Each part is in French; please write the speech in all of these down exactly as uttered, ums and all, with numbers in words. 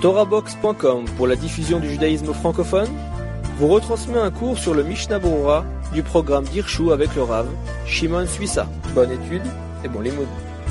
Torahbox point com pour la diffusion du judaïsme francophone vous retransmet un cours sur le Mishnah Berurah du programme d'Hirshu avec le Rav Shimon Suissa. Bonne étude et bon limoud.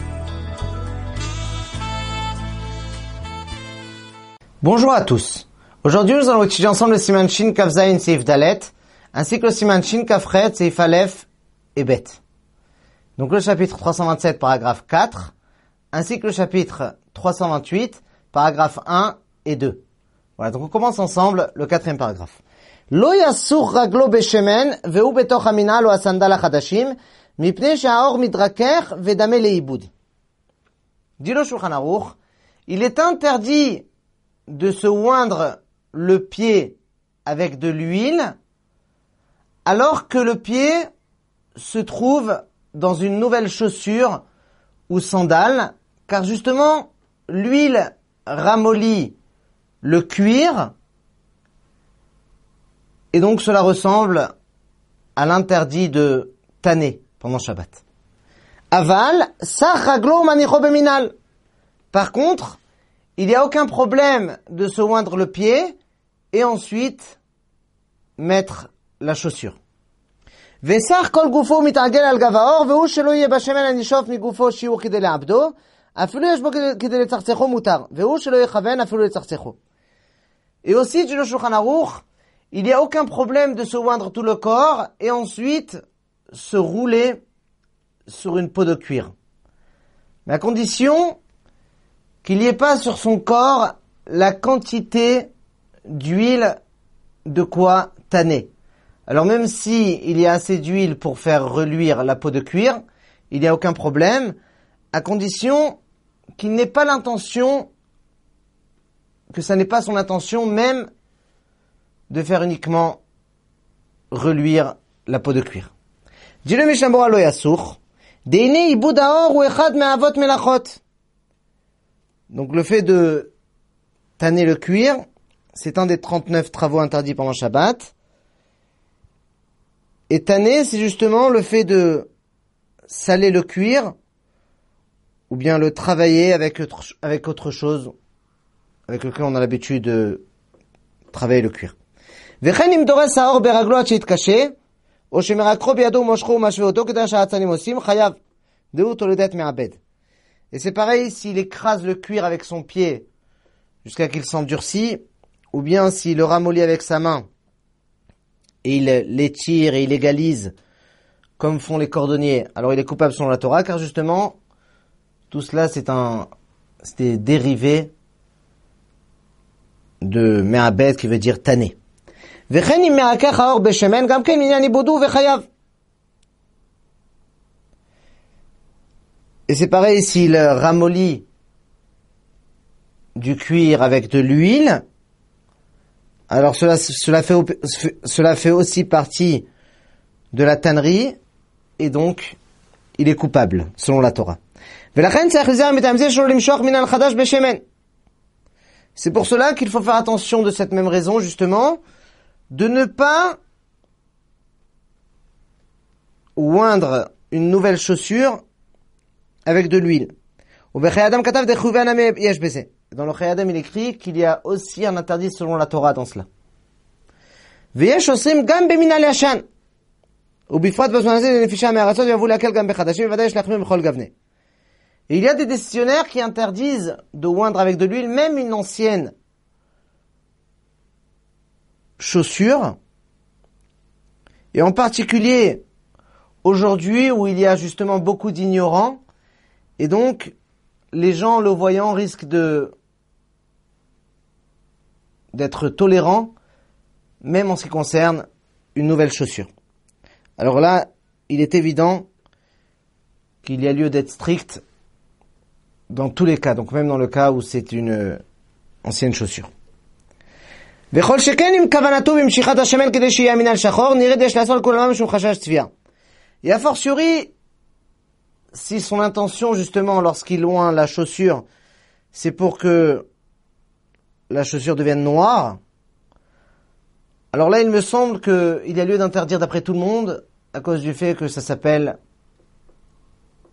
Bonjour à tous. Aujourd'hui, nous allons étudier ensemble le Siman Shin Kaf Zayin Seif Dalet, ainsi que le Siman Shin Kaf Chet Seif Aleph et Bet. Donc le chapitre trois cent vingt-sept, paragraphe quatre, ainsi que le chapitre trois cent vingt-huit, paragraphe un et deux. Voilà, donc on commence ensemble le quatrième paragraphe. Lo yasur raglo beshemen ve'u betoch hamina lo asandal hachadashim mipnei she'aor midraker ve'dame leibud. Dit le Shulchan Aruch, il est interdit de se oindre le pied avec de l'huile alors que le pied se trouve dans une nouvelle chaussure ou sandale, car justement l'huile ramollit le cuir et donc cela ressemble à l'interdit de tanner pendant Shabbat. Aval, sa raglo manicho beminal. Par contre, il n'y a aucun problème de se oindre le pied et ensuite mettre la chaussure. Vesar kol gufo mitagel al gavaor vehu shelo yeh bashemen anishof migufo shiur kidei le'abdo afilu yesh bo kidei letzartzecho mutar vehu shelo yechaven afilu letzartzecho. Et aussi, dit le Shulchan Aruch, il n'y a aucun problème de se oindre tout le corps et ensuite se rouler sur une peau de cuir. Mais à condition qu'il n'y ait pas sur son corps la quantité d'huile de quoi tanner. Alors même si il y a assez d'huile pour faire reluire la peau de cuir, il n'y a aucun problème, à condition qu'il n'ait pas l'intention, que ça n'est pas son intention même de faire uniquement reluire la peau de cuir. Dit le Mishnah Berurah lo yasur, deine ibud haor hu echad me'avot melachot. Donc le fait de tanner le cuir, c'est un des trente-neuf travaux interdits pendant Shabbat. Et tanner, c'est justement le fait de saler le cuir, ou bien le travailler avec autre, avec autre chose, avec lequel on a l'habitude de travailler le cuir. Vechen im dores haor beraglo ad sheyitkashe, o shemerakro biyado moshcho umashve oto kedei sha'atzanim osim, chayav dehu toledet me'abed. Et c'est pareil s'il écrase le cuir avec son pied jusqu'à qu'il s'endurcit, ou bien s'il le ramollit avec sa main et il l'étire et il égalise comme font les cordonniers, alors il est coupable selon la Torah, car justement tout cela c'est un c'est des dérivés de me'abed qui veut dire tanner. Vechen im me'akach haor beshemen gam ken minyan ibudu vechayav. Et c'est pareil s'il ramollit du cuir avec de l'huile, alors cela, cela, fait, cela fait aussi partie de la tannerie, et donc il est coupable, selon la Torah. C'est pour cela qu'il faut faire attention de cette même raison, justement, de ne pas oindre une nouvelle chaussure avec de l'huile. Dans le Chayei Adam, il écrit qu'il y a aussi un interdit selon la Torah dans cela. Et il y a des décisionnaires qui interdisent de oindre avec de l'huile même une ancienne chaussure. Et en particulier, aujourd'hui où il y a justement beaucoup d'ignorants, et donc, les gens, le voyant, risquent de d'être tolérants, même en ce qui concerne une nouvelle chaussure. Alors là, il est évident qu'il y a lieu d'être strict dans tous les cas, donc même dans le cas où c'est une ancienne chaussure. Et a fortiori, si son intention, justement, lorsqu'il oint la chaussure, c'est pour que la chaussure devienne noire, alors là, il me semble qu'il y a lieu d'interdire d'après tout le monde, à cause du fait que ça s'appelle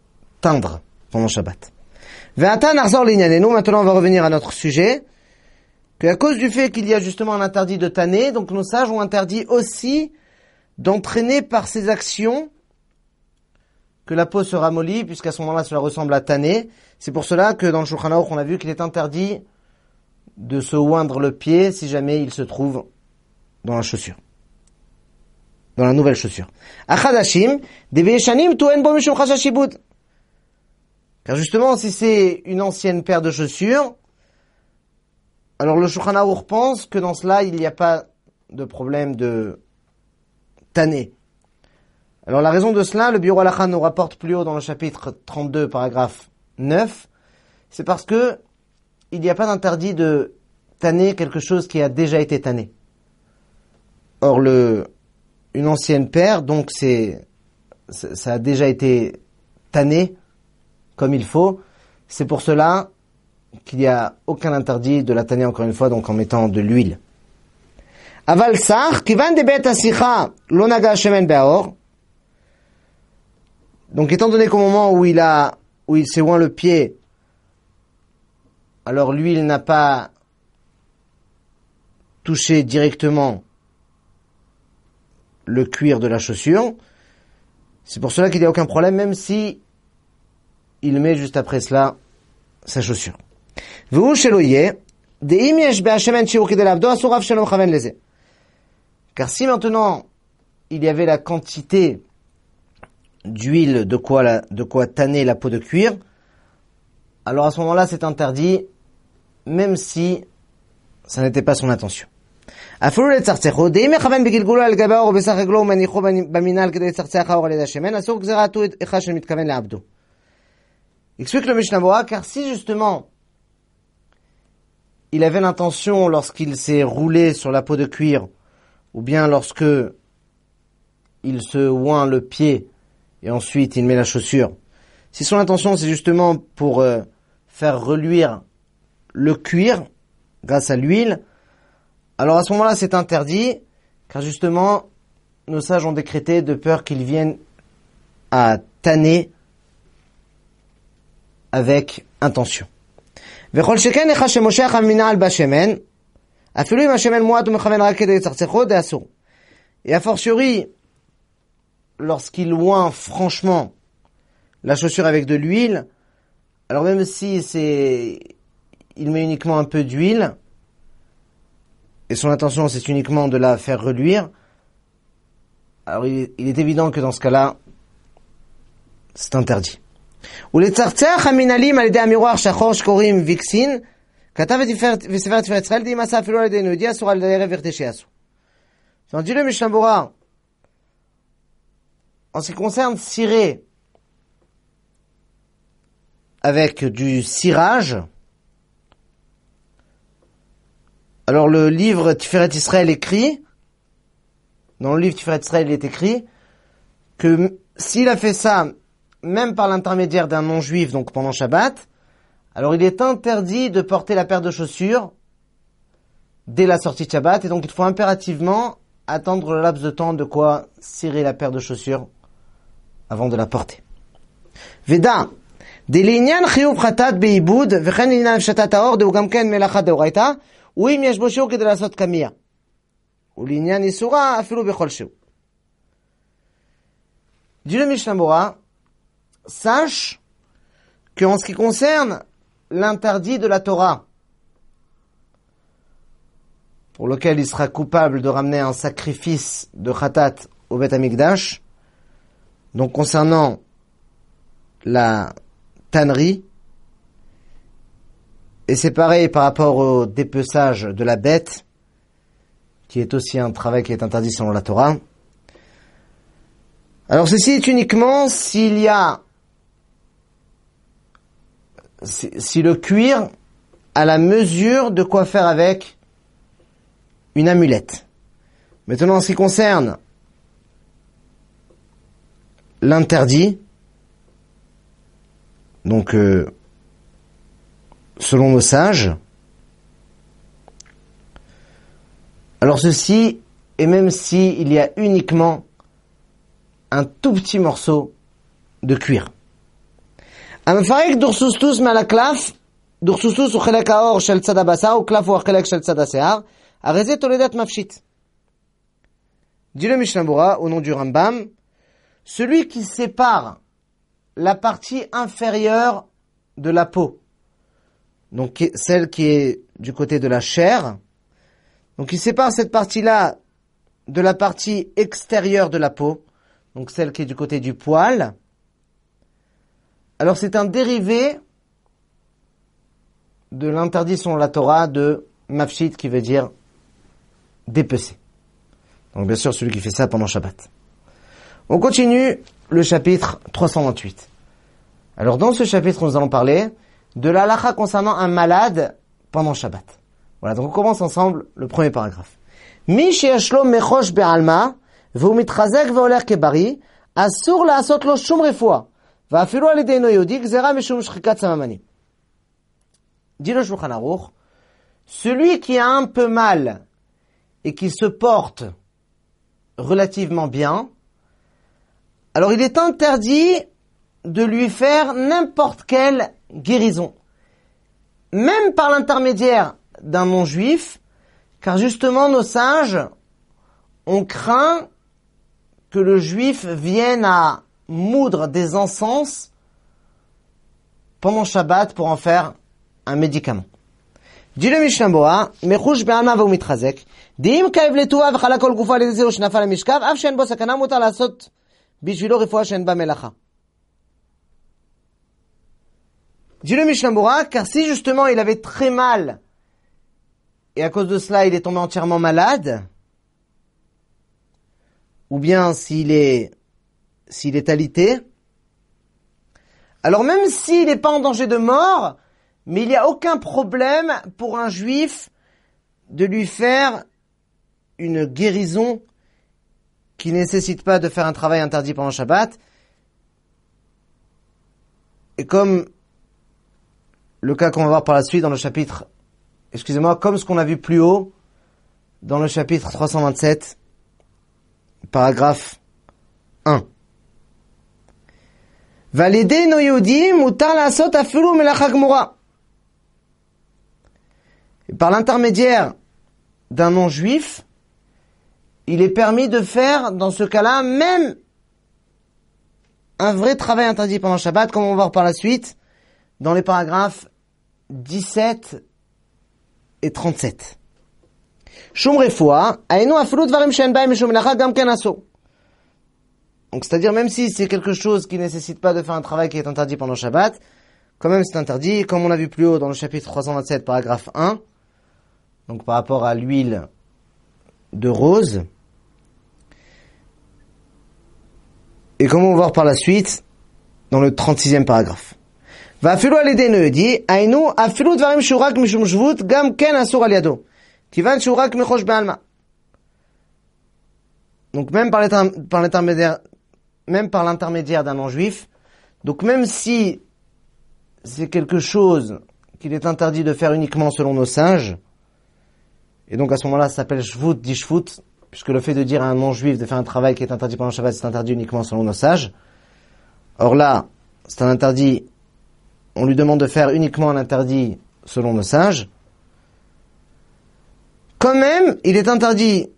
teindre pendant Shabbat. Maintenant, on va revenir à notre sujet. qu'à cause du fait qu'il y a justement un interdit de tanner, donc nos sages ont interdit aussi d'entraîner par ces actions que la peau se ramollit, puisqu'à ce moment-là cela ressemble à tanner. C'est pour cela que dans le Shulchan Aruch on a vu qu'il est interdit de se oindre le pied si jamais il se trouve dans la chaussure, dans la nouvelle chaussure. Achadashim, deveshanim toen bo mishum chashashibud. Car justement, si c'est une ancienne paire de chaussures, alors le Shulchan Aruch pense que dans cela il n'y a pas de problème de tanner. Alors la raison de cela, le Biur Halacha nous rapporte plus haut dans le chapitre trente-deux, paragraphe neuf, c'est parce que il n'y a pas d'interdit de tanner quelque chose qui a déjà été tanné. Or, le, une ancienne paire, donc c'est, ça a déjà été tanné comme il faut. C'est pour cela qu'il n'y a aucun interdit de la tanner encore une fois, donc en mettant de l'huile. Aval sar, kivan de bet asicha, lo naga shemen be'or. Donc, étant donné qu'au moment où il a, où il s'est oint le pied, alors l'huile n'a pas touché directement le cuir de la chaussure. C'est pour cela qu'il n'y a aucun problème, même si il met juste après cela sa chaussure. Car si maintenant il y avait la quantité d'huile de quoi, la, de quoi tanner la peau de cuir, alors à ce moment-là c'est interdit, même si ça n'était pas son intention. Il explique le Mishnah Berurah, car si justement il avait l'intention lorsqu'il s'est roulé sur la peau de cuir, ou bien lorsque il se oint le pied et ensuite il met la chaussure, si son intention c'est justement pour euh, faire reluire le cuir grâce à l'huile, alors à ce moment-là c'est interdit, car justement nos sages ont décrété de peur qu'ils viennent à tanner avec intention. Et a fortiori, lorsqu'il oint franchement la chaussure avec de l'huile, alors même si c'est, il met uniquement un peu d'huile, et son intention c'est uniquement de la faire reluire, alors il est, il est évident que dans ce cas-là, c'est interdit. ולצרצח המנהלים על ידי המירוח שחור שקוראים ויקסין, כתב בספר תפארת ישראל, די מסע אפילו על ידי יהודי אסור על ידי ערב וכדי שיעשו. On dit le Mishnah Berurah, en ce qui concerne cirer avec du cirage, alors le livre Tiferet Israël écrit, dans le livre Tiferet Israël il est écrit, que s'il a fait ça même par l'intermédiaire d'un non-juif, donc pendant Shabbat, alors il est interdit de porter la paire de chaussures dès la sortie de Shabbat, et donc il faut impérativement attendre le laps de temps de quoi cirer la paire de chaussures avant de la porter. Veda, de l'inyan chiyuv chatat beibud, vechen l'inyan fshatat haor, de ugam ken melachat deoraita, ou im yesh bo shiur kedei lasot kamiya, ou l'inyan isura afilu bechol shiur. Dit le Mishnah Berurah, sache qu'en ce qui concerne l'interdit de la Torah, pour lequel il sera coupable de ramener un sacrifice de Khatat au Beth Amikdash, donc concernant la tannerie, et c'est pareil par rapport au dépeçage de la bête, qui est aussi un travail qui est interdit selon la Torah. Alors ceci est uniquement s'il y a Si, si le cuir a la mesure de quoi faire avec une amulette. Maintenant, en ce qui concerne l'interdit, donc euh, selon nos sages, alors ceci, et même si il y a uniquement un tout petit morceau de cuir. המפרק דורסוסטוס מעל הקלף דורסוסוס הוא חלק האור של צד הבשר, וקלף הוא החלק של צד השיער, הרי זה תולדת מפשית. Dit le Mishnah Bora, au nom du Rambam, celui qui sépare la partie inférieure de la peau, donc celle qui est du côté de la chair, donc il sépare cette partie-là de la partie extérieure de la peau, donc celle qui est du côté du poil. Alors c'est un dérivé de l'interdit selon la Torah de mafshit, qui veut dire dépecer. Donc bien sûr celui qui fait ça pendant Shabbat. On continue le chapitre trois cent vingt-huit. Alors dans ce chapitre nous allons parler de la halakha concernant un malade pendant Shabbat. Voilà, donc on commence ensemble le premier paragraphe. Mi sheyesh lo mechosh be'alma v'hu mitchazek ve'oler kebari asur la'asot lo shum refuah va'afilu al yedei no yehudi gzera mishum shchikat samamanim. Dit le Shulchan Aruch, celui qui a un peu mal et qui se porte relativement bien, alors il est interdit de lui faire n'importe quelle guérison, même par l'intermédiaire d'un non-juif, car justement nos sages ont craint que le juif vienne à moudre des encens pendant Shabbat pour en faire un médicament. Dit le Mishnah Bora, mechush be'alma v'hu mitchazek, d'im kaev letuva v'chala kol gufo al yedei zeh shnafal hamishkav, af she'en bo sakana mutar la'asot bishvilo refuah she'en ba melacha. Dit le Mishnah Bora, car si justement il avait très mal, et à cause de cela il est tombé entièrement malade, ou bien s'il est, s'il est alité, alors même s'il n'est pas en danger de mort, mais il n'y a aucun problème pour un juif de lui faire une guérison qui ne nécessite pas de faire un travail interdit pendant Shabbat. Et comme le cas qu'on va voir par la suite dans le chapitre, excusez-moi, comme ce qu'on a vu plus haut dans le chapitre trois cent vingt-sept, paragraphe un. Validé no yehudi mutar la'asot afilu melacha gmura. Par l'intermédiaire d'un non-juif, il est permis de faire, dans ce cas-là, même un vrai travail interdit pendant Shabbat, comme on va voir par la suite, dans les paragraphes dix-sept et trente-sept. Shum refuah, ainu afilu dvarim she'en bahem mishum melacha gam ken asur. Donc, c'est-à-dire, même si c'est quelque chose qui ne nécessite pas de faire un travail qui est interdit pendant Shabbat, quand même c'est interdit, comme on l'a vu plus haut dans le chapitre trois cent vingt-sept, paragraphe un, donc par rapport à l'huile de rose. Et comme on va voir par la suite, dans le trente-sixième paragraphe. Va'afilu al yedei no yehudi, ainu afilu dvarim shehu rak mishum shvut, gam ken asur al yado, kivan shehu rak mechosh be'alma. Donc même par l'intermédiaire, même par l'intermédiaire d'un non-juif, donc même si c'est quelque chose qu'il est interdit de faire uniquement selon nos sages, et donc à ce moment-là ça s'appelle shvut di shvut, puisque le fait de dire à un non-juif de faire un travail qui est interdit pendant le Shabbat, c'est interdit uniquement selon nos sages. Or là, c'est un interdit, on lui demande de faire uniquement un interdit selon nos sages. Quand même, il est interdit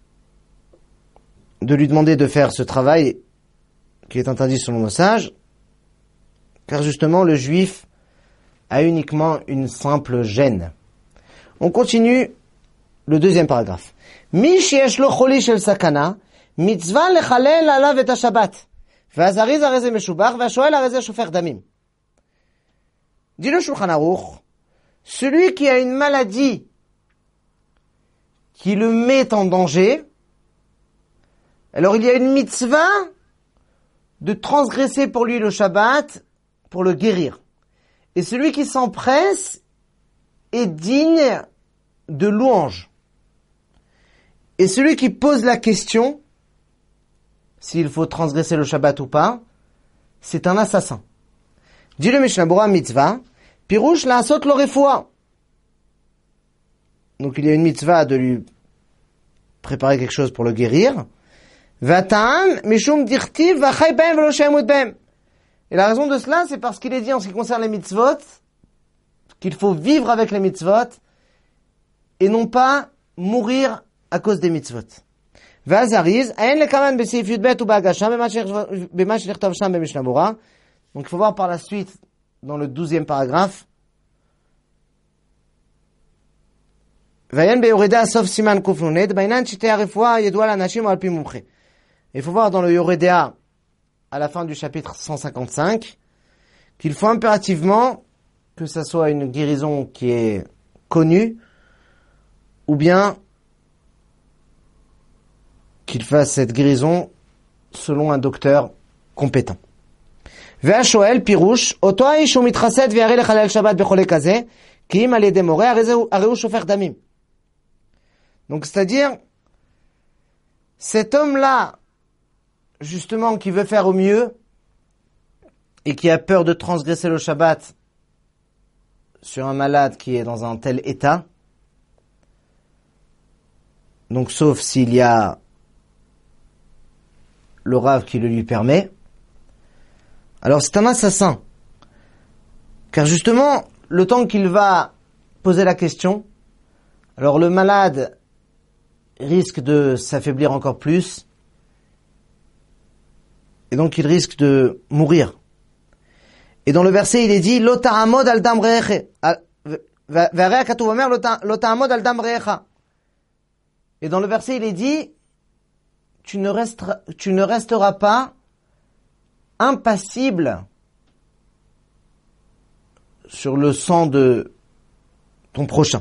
de lui demander de faire ce travail qui est interdit selon nos sages, car justement le juif a uniquement une simple gêne. On continue le deuxième paragraphe. Mi sheyesh lo choli shel sakana, mitzvah lechalel alav et ha-shabbat, ve'azariz hare ze meshubach, ve'ashoel hare ze shofer damim. Dit le Shulchan Aruch, celui qui a une maladie qui le met en danger, alors il y a une mitzvah de transgresser pour lui le Shabbat pour le guérir. Et celui qui s'empresse est digne de louange. Et celui qui pose la question, s'il faut transgresser le Shabbat ou pas, c'est un assassin. Dit le Mishnah Bora mitzvah, pirouche la'asot lo refuah. Donc il y a une mitzvah de lui préparer quelque chose pour le guérir. V'ata'am mishum dirtiv v'achai b'hem v'lo she'emut b'hem. Et la raison de cela, c'est parce qu'il est dit en ce qui concerne les mitzvot qu'il faut vivre avec les mitzvot et non pas mourir à cause des mitzvot. Vazariz, ayen le kaman besif yudbet ou bagasha, bema shlichtov sham b'mishnah bora. Donc il faut voir par la suite, dans le douzième paragraphe, Vayen beyoredea sauf siman kufnunet, bainan chitei arifua yedua lanashim al pi mumche. Il faut voir dans le Yoredea, à la fin du chapitre cent cinquante-cinq, qu'il faut impérativement que ça soit une guérison qui est connue, ou bien qu'il fasse cette guérison selon un docteur compétent. Ve'ashoel pirouche, oto ha'ish hu mitchased ve'yare lechalel shabbat bechole kazeh, ki im al yedei moreh arei hu shofer damim. Donc c'est-à-dire, cet homme-là, justement, qui veut faire au mieux, et qui a peur de transgresser le Shabbat sur un malade qui est dans un tel état, donc sauf s'il y a le Rav qui le lui permet, alors c'est un assassin. Car justement, le temps qu'il va poser la question, alors le malade risque de s'affaiblir encore plus, et donc il risque de mourir. Et dans le verset, il est dit, Lo ta'amod al dam re'echa. Ve'arei ha'katuv omer, Lo ta'amod al dam re'echa. Et dans le verset, il est dit, tu ne resteras, tu ne resteras pas impassible sur le sang de ton prochain.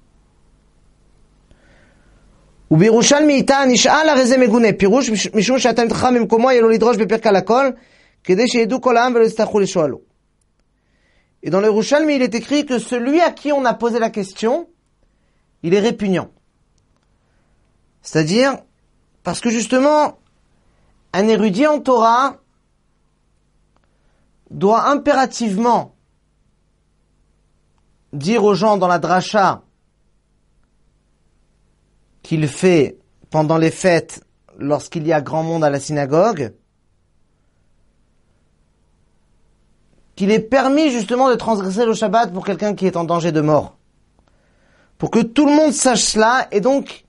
ובירושלמי איתה נשאל הרי זה מגונה, פירוש משום שהתלמיד חכם במקומו יהיה לו לדרוש בפרק על הכל, כדי שידעו כל העם ולא יצטרכו לשאולו. Et dans le Yerushalmi, il est écrit que celui à qui on a posé la question, il est répugnant. C'est-à-dire, parce que justement, un érudit en Torah doit impérativement dire aux gens dans la dracha qu'il fait pendant les fêtes lorsqu'il y a grand monde à la synagogue, qu'il est permis justement de transgresser le Shabbat pour quelqu'un qui est en danger de mort. Pour que tout le monde sache cela et donc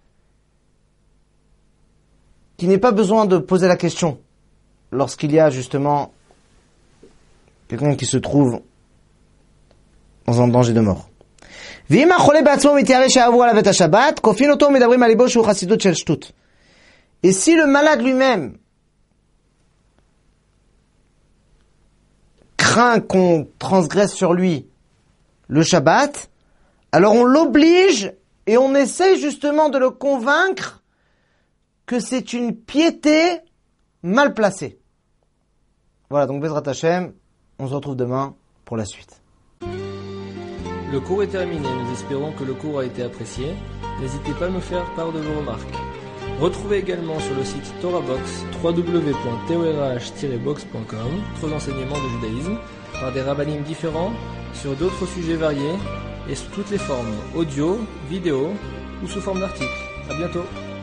qu'il n'ait pas besoin de poser la question lorsqu'il y a justement quelqu'un qui se trouve dans un danger de mort. Et si le malade lui-même craint qu'on transgresse sur lui le Shabbat, alors on l'oblige et on essaie justement de le convaincre que c'est une piété mal placée. Voilà, donc Bezrat Hashem, on se retrouve demain pour la suite. Le cours est terminé, nous espérons que le cours a été apprécié. N'hésitez pas à nous faire part de vos remarques. Retrouvez également sur le site TorahBox, w w w point torah tiret box point com, d'autres enseignements de judaïsme, par des rabbinim différents, sur d'autres sujets variés, et sous toutes les formes, audio, vidéo, ou sous forme d'articles. À bientôt.